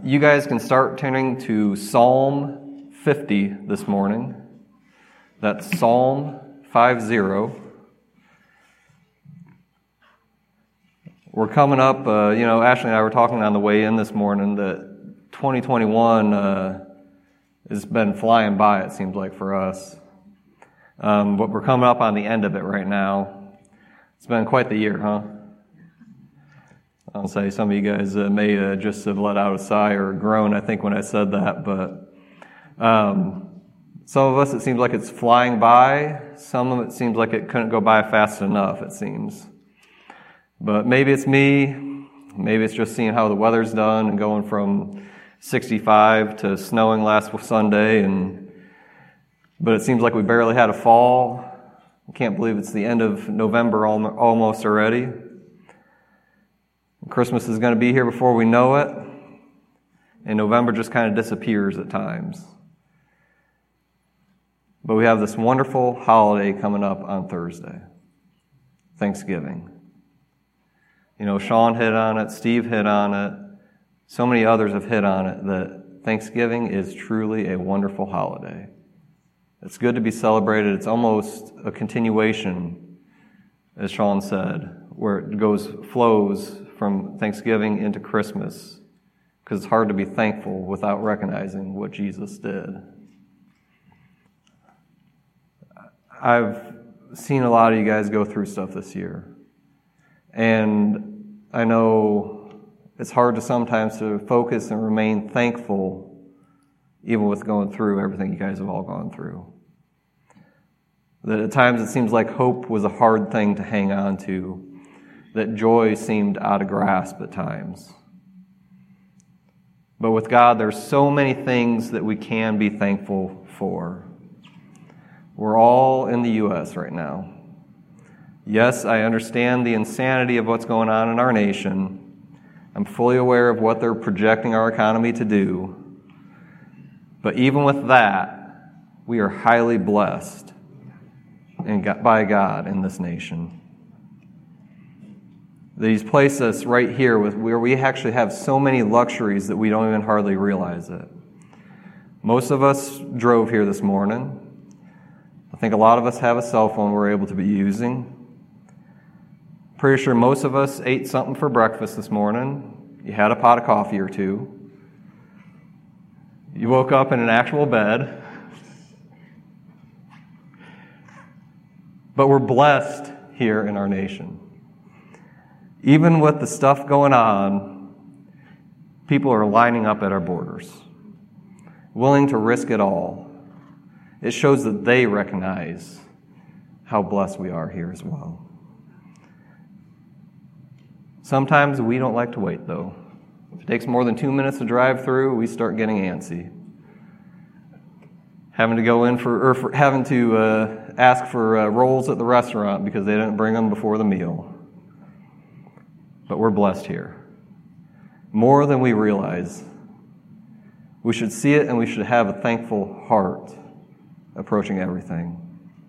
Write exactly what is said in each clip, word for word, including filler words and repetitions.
you guys can start turning to Psalm fifty this morning. That's Psalm fifty. We're coming up, uh, you know, Ashley and I were talking on the way in this morning that twenty twenty-one uh, has been flying by, it seems like, for us. Um, but we're coming up on the end of it right now. It's been quite the year, huh? I'll say some of you guys uh, may uh, just have let out a sigh or a groan, I think, when I said that. But um, some of us, it seems like it's flying by. Some of it seems like it couldn't go by fast enough, it seems. But maybe it's me. Maybe it's just seeing how the weather's done and going from sixty-five to snowing last Sunday. And but it seems like we barely had a fall. I can't believe it's the end of November almost already. Christmas is going to be here before we know it, and November just kind of disappears at times. But we have this wonderful holiday coming up on Thursday, Thanksgiving. You know, Sean hit on it, Steve hit on it, so many others have hit on it, that Thanksgiving is truly a wonderful holiday. It's good to be celebrated. It's almost a continuation, as Sean said, where it goes, flows from Thanksgiving into Christmas, because it's hard to be thankful without recognizing what Jesus did. I've seen a lot of you guys go through stuff this year, and I know it's hard to sometimes to focus and remain thankful even with going through everything you guys have all gone through. That at times it seems like hope was a hard thing to hang on to, that joy seemed out of grasp at times. But with God, there's so many things that we can be thankful for. We're all in the U S right now. Yes, I understand the insanity of what's going on in our nation. I'm fully aware of what they're projecting our economy to do. But even with that, we are highly blessed by God in this nation. That He's placed us right here with where we actually have so many luxuries that we don't even hardly realize it. Most of us drove here this morning. I think a lot of us have a cell phone we're able to be using. Pretty sure most of us ate something for breakfast this morning. You had a pot of coffee or two. You woke up in an actual bed. But we're blessed here in our nation. Even with the stuff going on, people are lining up at our borders, willing to risk it all. It shows that they recognize how blessed we are here as well. Sometimes we don't like to wait, though. If it takes more than two minutes to drive through, we start getting antsy. Having to go in for, or for having to uh, ask for uh, rolls at the restaurant because they didn't bring them before the meal. But we're blessed here. More than we realize. We should see it and we should have a thankful heart approaching everything.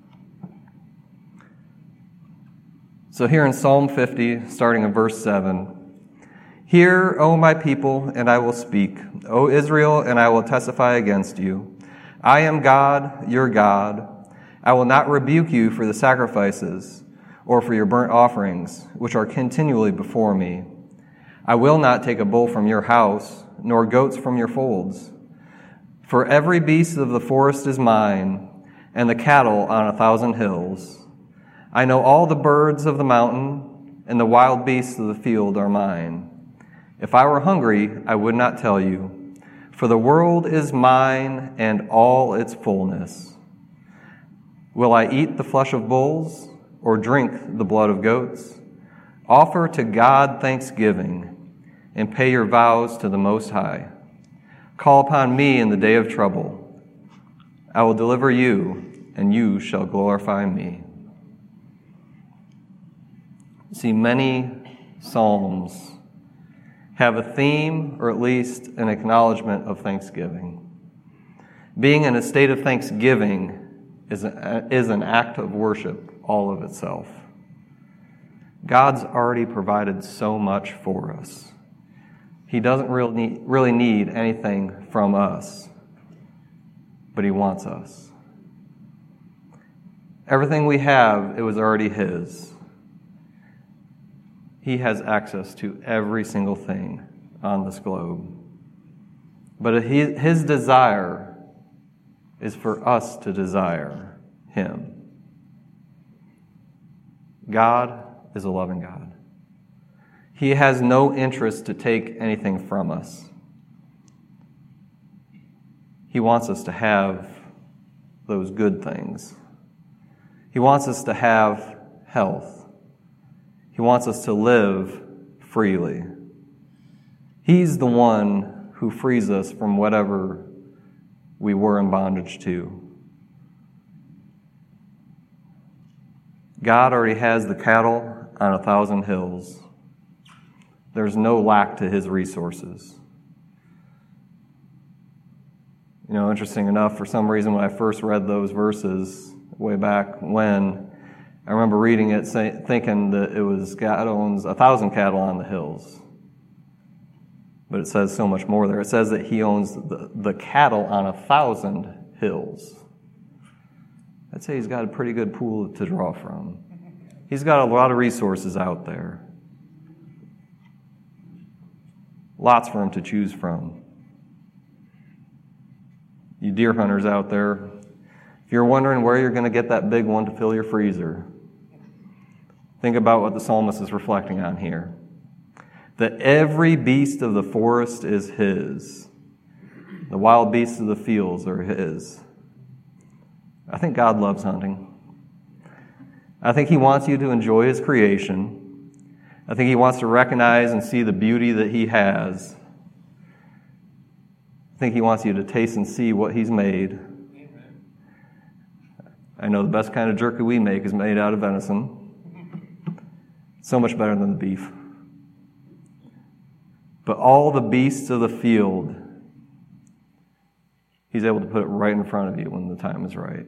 So here in Psalm fifty, starting in verse seven, "Hear, O my people, and I will speak. O Israel, and I will testify against you. I am God, your God. I will not rebuke you for the sacrifices or for your burnt offerings, which are continually before me. I will not take a bull from your house, nor goats from your folds. For every beast of the forest is mine, and the cattle on a thousand hills. I know all the birds of the mountain, and the wild beasts of the field are mine. If I were hungry, I would not tell you, for the world is mine and all its fullness. Will I eat the flesh of bulls, or drink the blood of goats? Offer to God thanksgiving, and pay your vows to the Most High. Call upon me in the day of trouble. I will deliver you, and you shall glorify me." See, many psalms have a theme, or at least an acknowledgement of thanksgiving. Being in a state of thanksgiving is, a, is an act of worship all of itself. God's already provided so much for us. He doesn't really need, really need anything from us, but He wants us. Everything we have, it was already His. He has access to every single thing on this globe. But His desire is for us to desire Him. God is a loving God. He has no interest to take anything from us. He wants us to have those good things. He wants us to have health. He wants us to live freely. He's the one who frees us from whatever we were in bondage to. God already has the cattle on a thousand hills. There's no lack to His resources. You know, interesting enough, for some reason when I first read those verses way back when, I remember reading it say, thinking that it was God owns a thousand cattle on the hills. But it says so much more there. It says that He owns the, the cattle on a thousand hills. I'd say He's got a pretty good pool to draw from. He's got a lot of resources out there. Lots for Him to choose from. You deer hunters out there, if you're wondering where you're going to get that big one to fill your freezer, think about what the psalmist is reflecting on here. That every beast of the forest is His. The wild beasts of the fields are His. I think God loves hunting. I think He wants you to enjoy His creation. I think He wants to recognize and see the beauty that He has. I think He wants you to taste and see what He's made. I know the best kind of jerky we make is made out of venison. So much better than the beef. But all the beasts of the field, He's able to put it right in front of you when the time is right.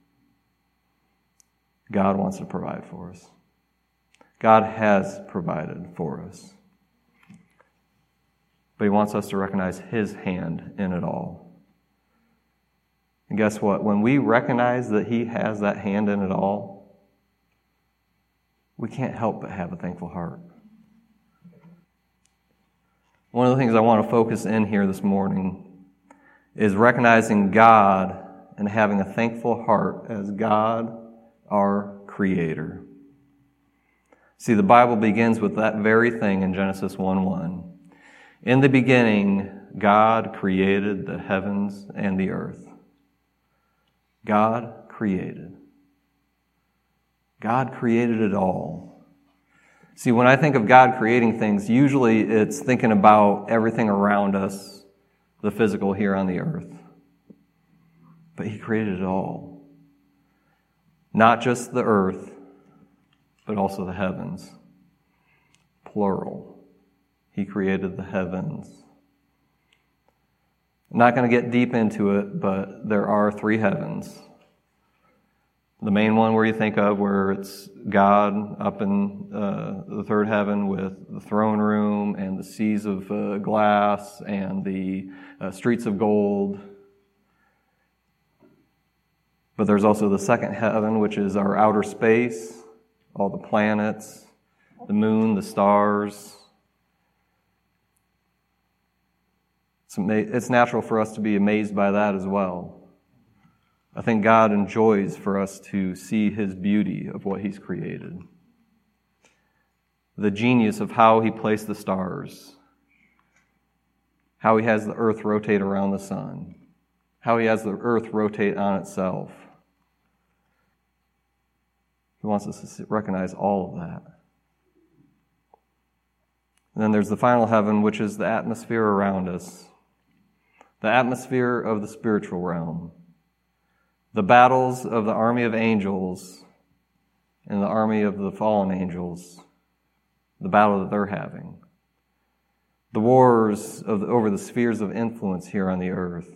God wants to provide for us. God has provided for us. But He wants us to recognize His hand in it all. And guess what? When we recognize that He has that hand in it all, we can't help but have a thankful heart. One of the things I want to focus in here this morning is recognizing God and having a thankful heart as God, our Creator. See, the Bible begins with that very thing in Genesis one one. In the beginning, God created the heavens and the earth. God created. God created it all. See, when I think of God creating things, usually it's thinking about everything around us, the physical here on the earth. But He created it all. Not just the earth, but also the heavens. Plural. He created the heavens. I'm not going to get deep into it, but there are three heavens. The main one where you think of where it's God up in uh, the third heaven with the throne room and the seas of uh, glass and the uh, streets of gold. But there's also the second heaven, which is our outer space, all the planets, the moon, the stars. It's, ama- it's natural for us to be amazed by that as well. I think God enjoys for us to see His beauty of what He's created. The genius of how He placed the stars. How He has the earth rotate around the sun. How He has the earth rotate on itself. He wants us to recognize all of that. And then there's the final heaven, which is the atmosphere around us. The atmosphere of the spiritual realm. The battles of the army of angels and the army of the fallen angels. The battle that they're having. The wars of the, over the spheres of influence here on the earth.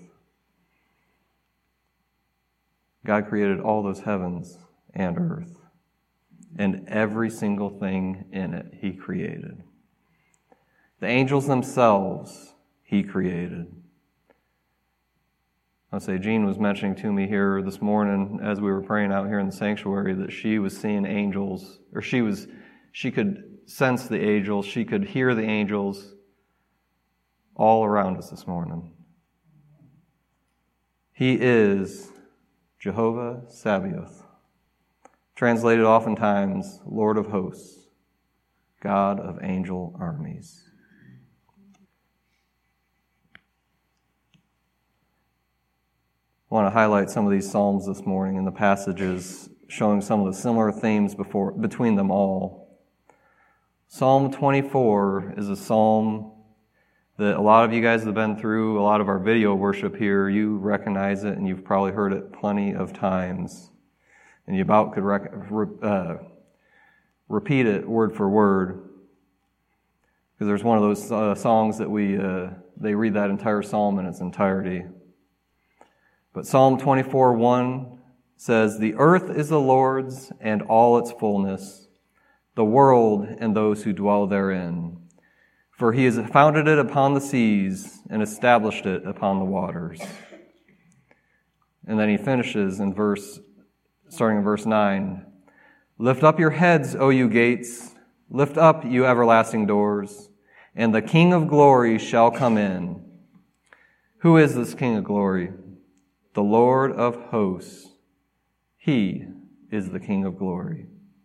God created all those heavens and earth. And every single thing in it He created. The angels themselves he created. I'll say Jean was mentioning to me here this morning as we were praying out here in the sanctuary that she was seeing angels, or she was, she could sense the angels, she could hear the angels all around us this morning. He is Jehovah Sabaoth, translated oftentimes Lord of Hosts, God of angel armies. I want to highlight some of these psalms this morning and the passages showing some of the similar themes before, between them all. Psalm twenty-four is a psalm that a lot of you guys have been through, a lot of our video worship here. You recognize it and you've probably heard it plenty of times. And you about could rec- uh, repeat it word for word. Because there's one of those uh, songs that we, uh, they read that entire psalm in its entirety. But Psalm twenty-four one says, "The earth is the Lord's and all its fullness, the world and those who dwell therein. For he has founded it upon the seas and established it upon the waters." And then he finishes in verse, starting in verse nine, "Lift up your heads, O you gates, lift up, you everlasting doors, and the King of glory shall come in." Who is this King of glory? The Lord of hosts. He is the King of glory.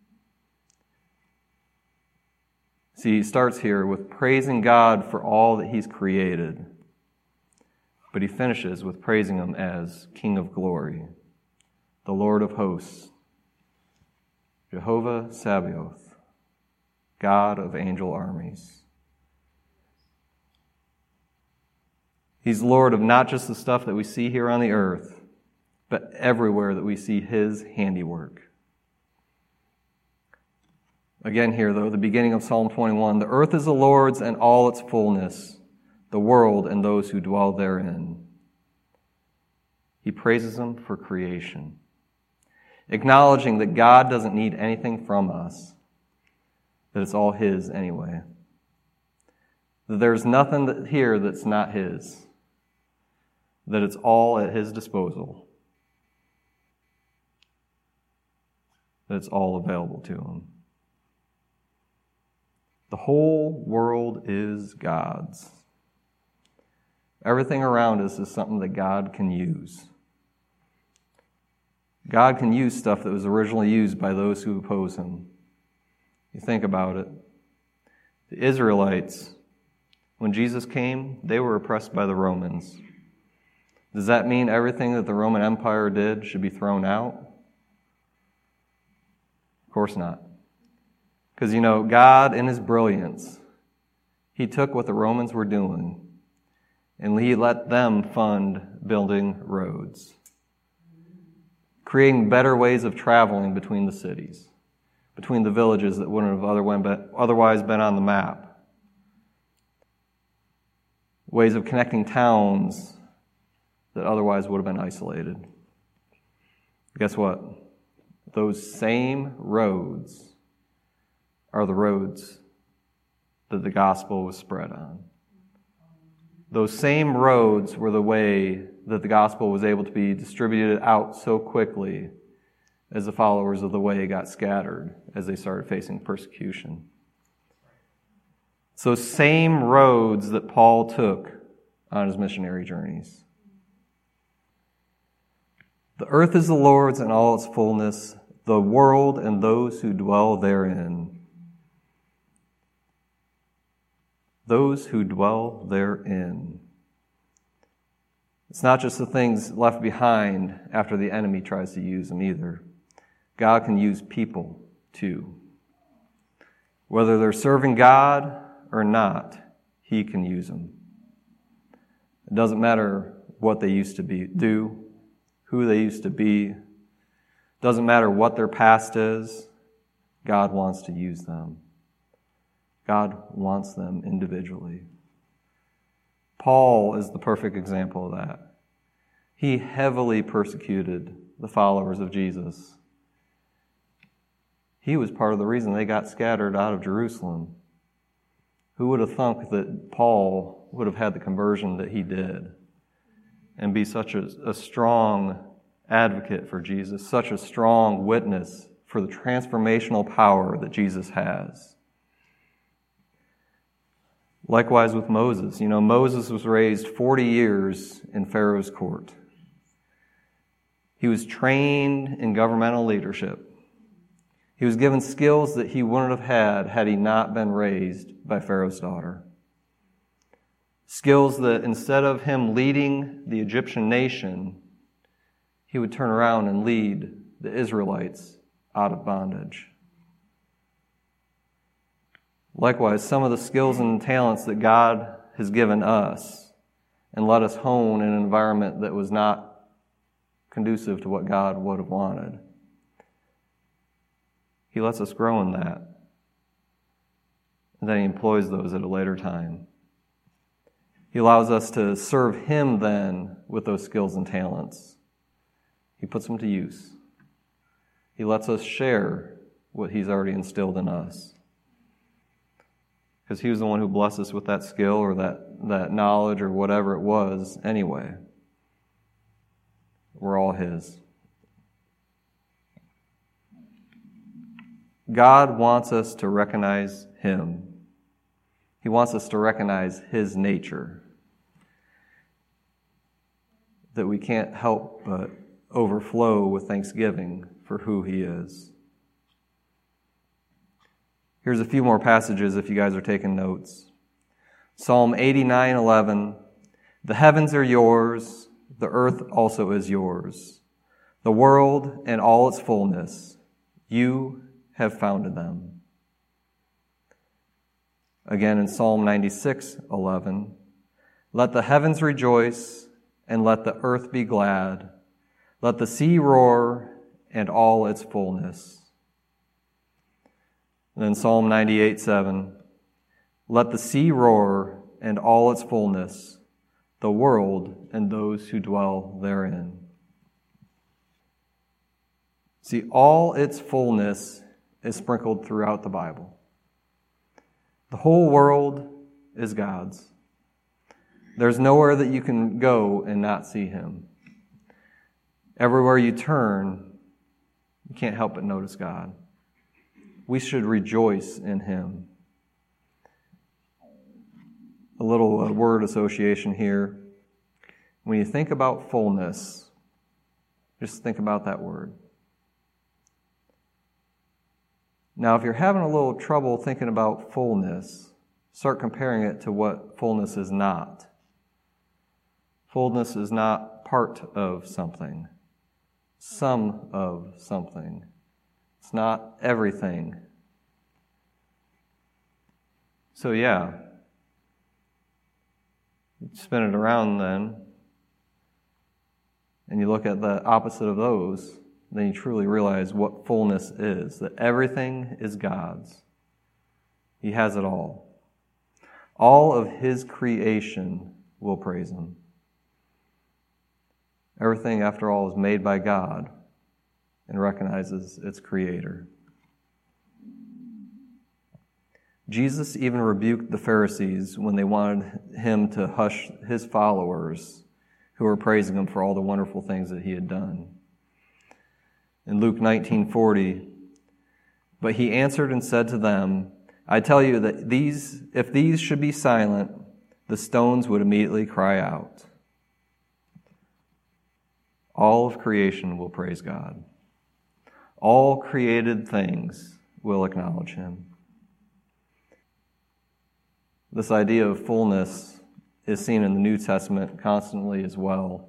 See, he starts here with praising God for all that he's created, but he finishes with praising him as King of glory, the Lord of hosts, Jehovah Sabaoth, God of angel armies. He's Lord of not just the stuff that we see here on the earth, but everywhere that we see his handiwork. Again here, though, the beginning of Psalm twenty-one, "The earth is the Lord's and all its fullness, the world and those who dwell therein." He praises him for creation, acknowledging that God doesn't need anything from us, that it's all his anyway. That there's nothing that here that's not his, that it's all at his disposal, that it's all available to him. The whole world is God's. Everything around us is something that God can use. God can use stuff that was originally used by those who oppose him. You think about it. The Israelites, when Jesus came, they were oppressed by the Romans. Does that mean everything that the Roman Empire did should be thrown out? Of course not. Because, you know, God, in his brilliance, he took what the Romans were doing and he let them fund building roads, creating better ways of traveling between the cities, between the villages that wouldn't have otherwise been on the map, ways of connecting towns that otherwise would have been isolated. Guess what? Those same roads are the roads that the gospel was spread on. Those same roads were the way that the gospel was able to be distributed out so quickly as the followers of the way got scattered as they started facing persecution. So same roads that Paul took on his missionary journeys. The earth is the Lord's and all its fullness, the world and those who dwell therein. Those who dwell therein. It's not just the things left behind after the enemy tries to use them either. God can use people too. Whether they're serving God or not, he can use them. It doesn't matter what they used to be, do, who they used to be. It doesn't matter what their past is. God wants to use them. God wants them individually. Paul is the perfect example of that. He heavily persecuted the followers of Jesus. He was part of the reason they got scattered out of Jerusalem. Who would have thunk that Paul would have had the conversion that he did and be such a, a strong advocate for Jesus, such a strong witness for the transformational power that Jesus has? Likewise with Moses. You know, Moses was raised forty years in Pharaoh's court. He was trained in governmental leadership. He was given skills that he wouldn't have had had he not been raised by Pharaoh's daughter. Skills that instead of him leading the Egyptian nation, he would turn around and lead the Israelites out of bondage. Likewise, some of the skills and talents that God has given us and let us hone in an environment that was not conducive to what God would have wanted. He lets us grow in that. And then He employs those at a later time. He allows us to serve Him then with those skills and talents. He puts them to use. He lets us share what He's already instilled in us. Because He was the one who blessed us with that skill or that, that knowledge or whatever it was anyway. We're all His. God wants us to recognize Him. He wants us to recognize His nature. That we can't help but overflow with thanksgiving for who He is. Here's a few more passages if you guys are taking notes. Psalm eighty-nine eleven. The heavens are yours, the earth also is yours. The world and all its fullness, you have founded them. Again in Psalm ninety-six eleven. Let the heavens rejoice and let the earth be glad. Let the sea roar and all its fullness. And then Psalm ninety-eight seven. Let the sea roar and all its fullness, the world and those who dwell therein. See, all its fullness is sprinkled throughout the Bible. The whole world is God's. There's nowhere that you can go and not see Him. Everywhere you turn, you can't help but notice God. We should rejoice in Him. A little uh, word association here. When you think about fullness, just think about that word. Now, if you're having a little trouble thinking about fullness, start comparing it to what fullness is not. Fullness is not part of something, some of something. It's not everything. So yeah, you spin it around then, and you look at the opposite of those, then you truly realize what fullness is, that everything is God's. He has it all. All of His creation will praise Him. Everything, after all, is made by God and recognizes its Creator. Jesus even rebuked the Pharisees when they wanted Him to hush His followers who were praising Him for all the wonderful things that He had done. In Luke nineteen forty, but He answered and said to them, I tell you that these, if these should be silent, the stones would immediately cry out. All of creation will praise God. All created things will acknowledge Him. This idea of fullness is seen in the New Testament constantly as well.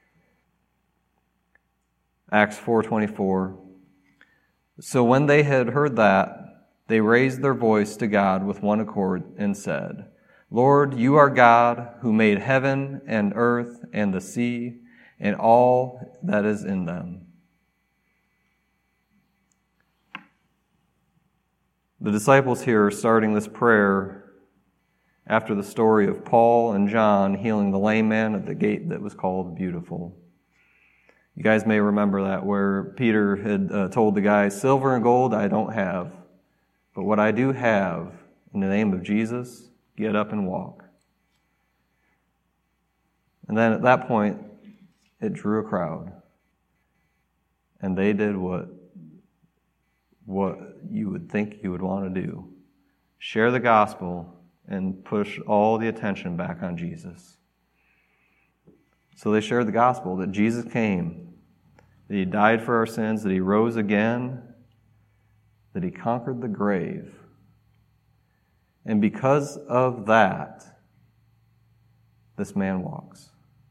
Acts four twenty-four. So when they had heard that, they raised their voice to God with one accord and said, Lord, you are God who made heaven and earth and the sea and all that is in them. The disciples here are starting this prayer after the story of Paul and John healing the lame man at the gate that was called Beautiful. You guys may remember that, where Peter had uh, told the guy, silver and gold I don't have, but what I do have, in the name of Jesus, get up and walk. And then at that point, it drew a crowd. And they did what, what you would think you would want to do. Share the gospel and push all the attention back on Jesus. So they shared the gospel that Jesus came, that He died for our sins, that He rose again, that He conquered the grave. And because of that, this man walks.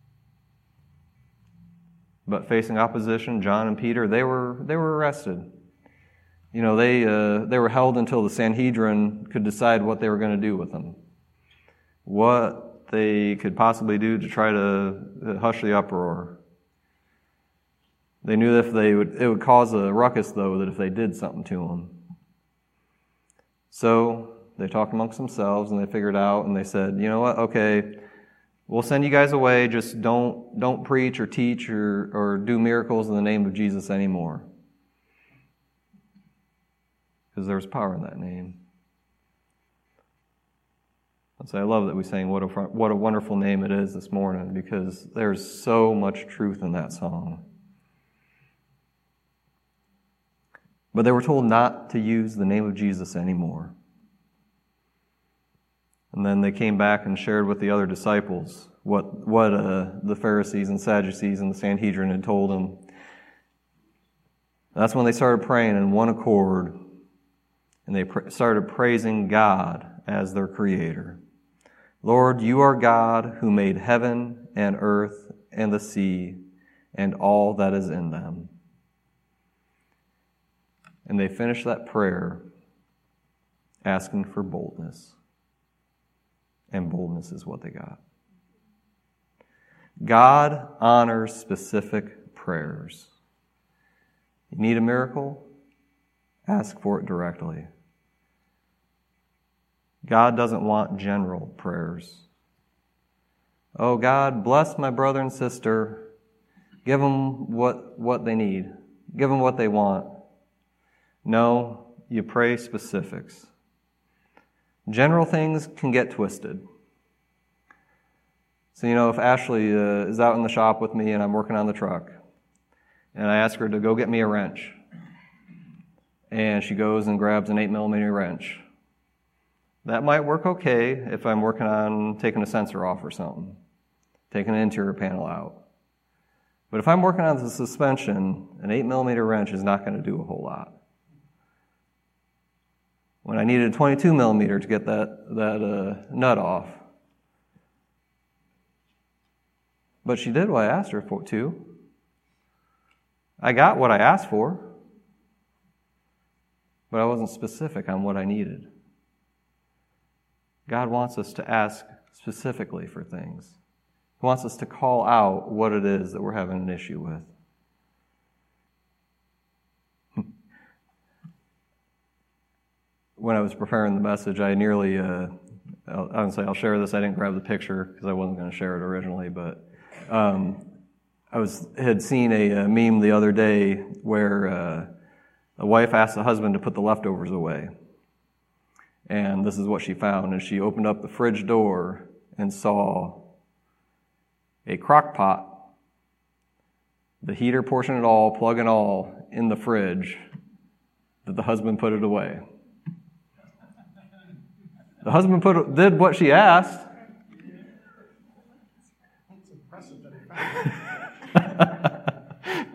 But facing opposition, John and Peter, they were they were arrested. You know, they uh, they were held until the Sanhedrin could decide what they were going to do with them, what they could possibly do to try to hush the uproar. They knew that if they would, it would cause a ruckus, though, that if they did something to them. So they talked amongst themselves and they figured out, and they said, you know what? Okay, we'll send you guys away. Just don't don't preach or teach or or do miracles in the name of Jesus anymore. Because there's power in that name. So I love that we sang what a, what a wonderful name it is this morning, because there's so much truth in that song. But they were told not to use the name of Jesus anymore. And then they came back and shared with the other disciples what, what uh, the Pharisees and Sadducees and the Sanhedrin had told them. That's when they started praying in one accord. And they pr- started praising God as their Creator. Lord, you are God who made heaven and earth and the sea and all that is in them. And they finished that prayer asking for boldness. And boldness is what they got. God honors specific prayers. You need a miracle? Ask for it directly. God doesn't want general prayers. Oh, God, bless my brother and sister. Give them what, what they need. Give them what they want. No, you pray specifics. General things can get twisted. So, you know, if Ashley uh, is out in the shop with me and I'm working on the truck, and I ask her to go get me a wrench, and she goes and grabs an eight millimeter wrench, that might work okay if I'm working on taking a sensor off or something, taking an interior panel out. But if I'm working on the suspension, an eight millimeter wrench is not going to do a whole lot. When I needed a twenty-two millimeter to get that, that uh, nut off. But she did what I asked her for to. I got what I asked for, but I wasn't specific on what I needed. God wants us to ask specifically for things. He wants us to call out what it is that we're having an issue with. When I was preparing the message, I nearly, uh, I'll, I would say I'll share this. I didn't grab the picture because I wasn't going to share it originally, but um, I was had seen a, a meme the other day where uh, a wife asked the husband to put the leftovers away. And this is what she found. And she opened up the fridge door and saw a crock pot, the heater portion and all, plug and all, in the fridge, that the husband put it away. The husband put it, did what she asked. It's impressive that he found it.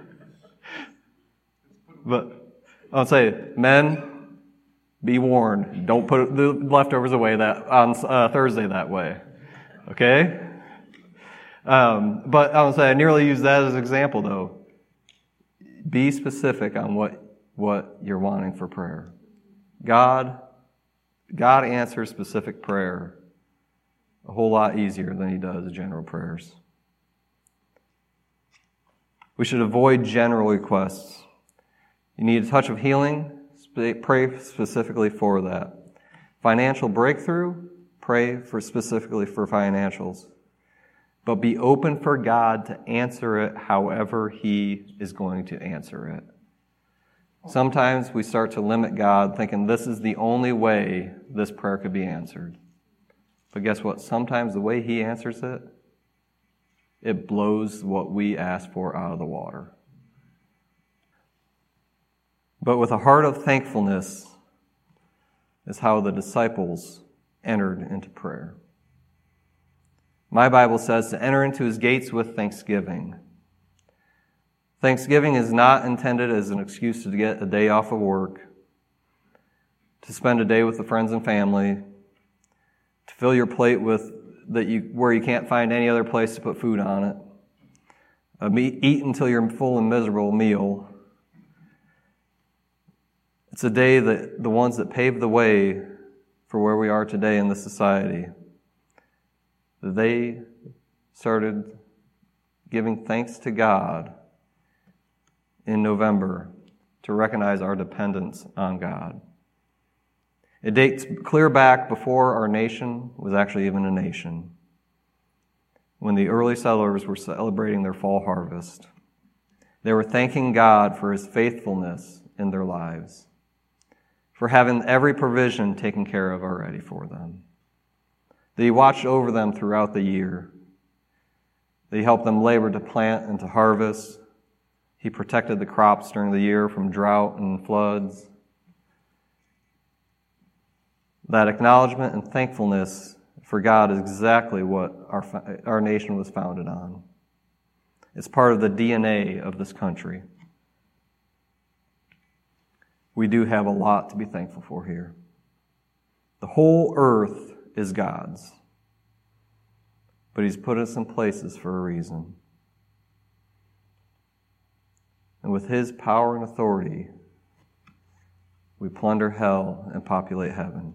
But I'll say, men, be warned. Don't put the leftovers away that on uh, Thursday that way. Okay? Um, but I'll say I nearly use that as an example, though. Be specific on what, what you're wanting for prayer. God, God answers specific prayer a whole lot easier than He does general prayers. We should avoid general requests. You need a touch of healing, pray specifically for that. Financial breakthrough, pray for specifically for financials. But be open for God to answer it however He is going to answer it. Sometimes we start to limit God, thinking this is the only way this prayer could be answered. But guess what? Sometimes the way He answers it, it blows what we ask for out of the water. But with a heart of thankfulness is how the disciples entered into prayer. My Bible says to enter into His gates with thanksgiving. Thanksgiving is not intended as an excuse to get a day off of work, to spend a day with the friends and family, to fill your plate with that you where you can't find any other place to put food on it, a meat, eat until you're full and miserable meal. It's a day that the ones that paved the way for where we are today in this society, they started giving thanks to God in November to recognize our dependence on God. It dates clear back before our nation was actually even a nation, when the early settlers were celebrating their fall harvest. They were thanking God for His faithfulness in their lives, for having every provision taken care of already for them, that He watched over them throughout the year, that He helped them labor to plant and to harvest. He protected the crops during the year from drought and floods. That acknowledgement and thankfulness for God is exactly what our, our nation was founded on. It's part of the D N A of this country. We do have a lot to be thankful for here. The whole earth is God's, but He's put us in places for a reason. And with His power and authority, we plunder hell and populate heaven.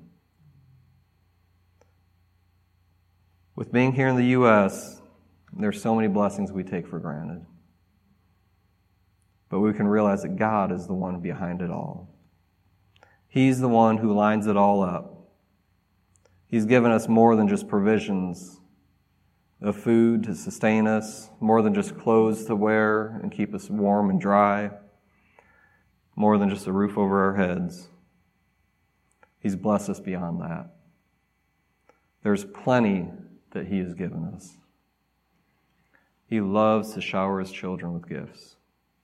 With being here in the U S, there's so many blessings we take for granted. But we can realize that God is the one behind it all. He's the one who lines it all up. He's given us more than just provisions of food to sustain us, more than just clothes to wear and keep us warm and dry, more than just a roof over our heads. He's blessed us beyond that. There's plenty that He has given us. He loves to shower His children with gifts.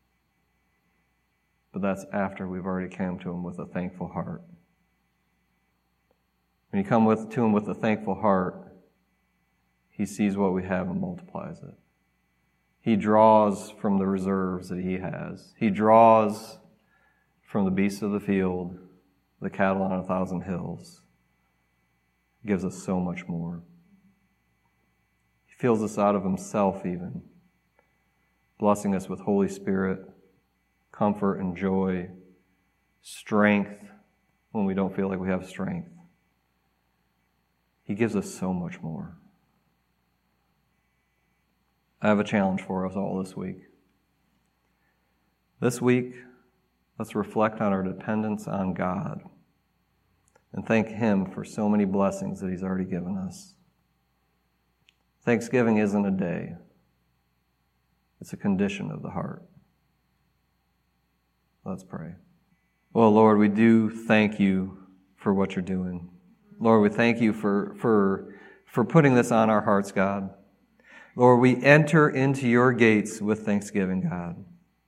But that's after we've already come to Him with a thankful heart. When you come with, to Him with a thankful heart, He sees what we have and multiplies it. He draws from the reserves that He has. He draws from the beasts of the field, the cattle on a thousand hills. He gives us so much more. He fills us out of Himself even, blessing us with Holy Spirit, comfort and joy, strength when we don't feel like we have strength. He gives us so much more. I have a challenge for us all this week. This week, let's reflect on our dependence on God and thank Him for so many blessings that He's already given us. Thanksgiving isn't a day. It's a condition of the heart. Let's pray. Well, Lord, we do thank You for what You're doing. Lord, we thank You for, for, for putting this on our hearts, God. Lord, we enter into Your gates with thanksgiving, God.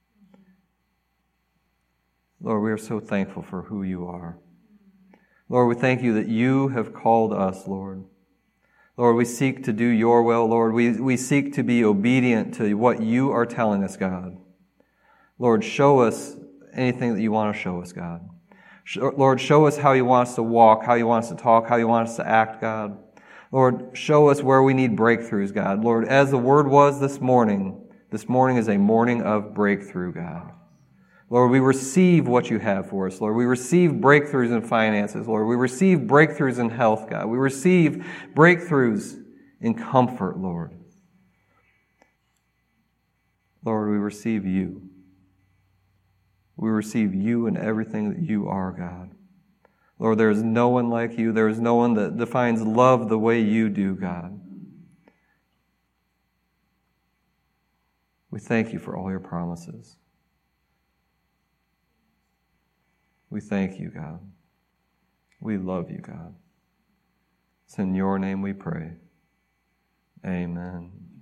Lord, we are so thankful for who You are. Lord, we thank You that You have called us, Lord. Lord, we seek to do Your will, Lord. We, we seek to be obedient to what You are telling us, God. Lord, show us anything that You want to show us, God. Lord, show us how You want us to walk, how You want us to talk, how You want us to act, God. Lord, show us where we need breakthroughs, God. Lord, as the word was this morning, this morning is a morning of breakthrough, God. Lord, we receive what You have for us, Lord. We receive breakthroughs in finances, Lord. We receive breakthroughs in health, God. We receive breakthroughs in comfort, Lord. Lord, we receive You. We receive You in everything that You are, God. Lord, there is no one like You. There is no one that defines love the way You do, God. We thank You for all Your promises. We thank You, God. We love You, God. It's in your name we pray. Amen.